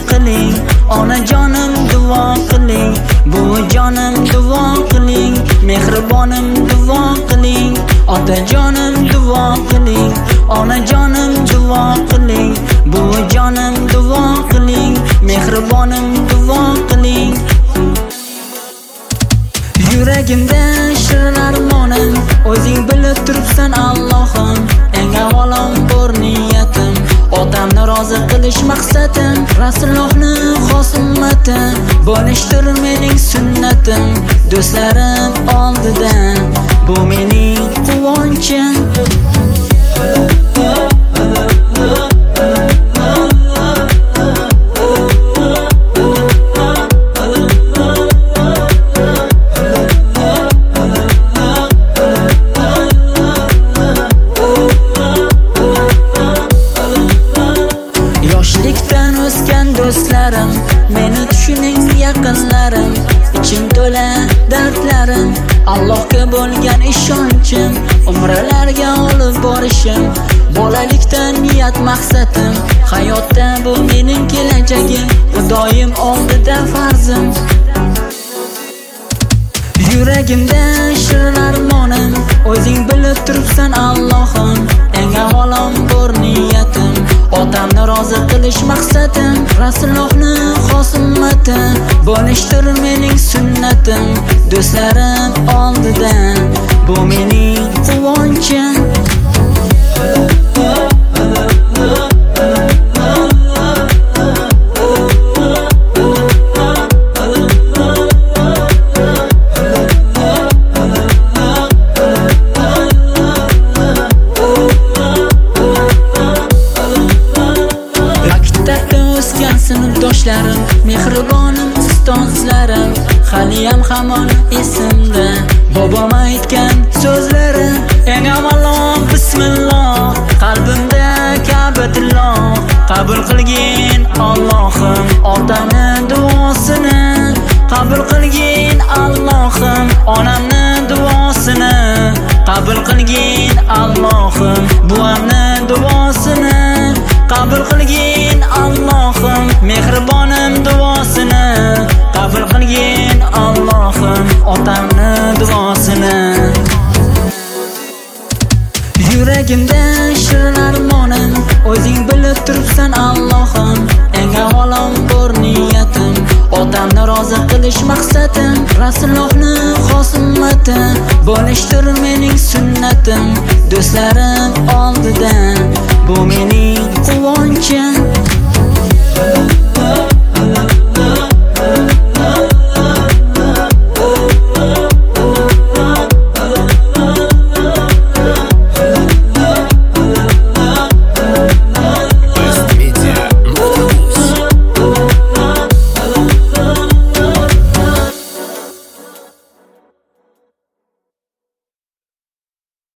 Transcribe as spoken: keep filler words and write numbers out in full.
qiling, onajonim duo qiling, buvijonim duo qiling, mehribonim duo qiling, otajonim duo qiling, onajonim duo qiling, buvijonim duo qiling, mehribonim duo qiling. Yuragimda shirin armonim, o'zing bilib turibsan Allohim. Eng avvalom bor niyatim, otamni rozi qilish maqsadim, Rasulullohni xos ummatim, bo'lishdir mening sunnatim, do'stlarim oldida bu mening quvonchim. Yoshlikdan o'sgan do'stlarim, meni tushuning yaqinlarim, ichim to'la dardlarim, Allohga bo'lgan ishonchim, umralarga olib borishim, bolalikdan niyat maqsadim, hayotda bu mening kelajagim, doim oldida farzim. Yuragimda shirin armonim, o'zing bilib turibsan Allohim. Eng avvalom bor niyatim, otamni rozi qilish maqsadim, Rasulullohni xos ummatim, bo'lishdir mening sunnatim, do'stlarim oldida bu mening quvonchim. Sinfdoshlarim, mehribonim ustozlarim, haliyam hamon esimda bobom aytgan so'zlari. Eng avvalom bismillah, qalbimda Ka'batulloh, qabul qilgin Allohim otamni duosini, qabul qilgin Allohim onamni duosini, qabul qilgin Allohim buvamni duosini, qabul qilgin Allohim mehribonim duosini, qabul qilgin Allohim otamni duosini. Yuragimda shirin armonim, o'zing bilib turibsan Allohim. Eng avvalom bor niyatim, otamni rozi qilish maqsadim, Rasulullohni xos ummatim, bo'lishdir mening sunnatim, do'stlarim oldida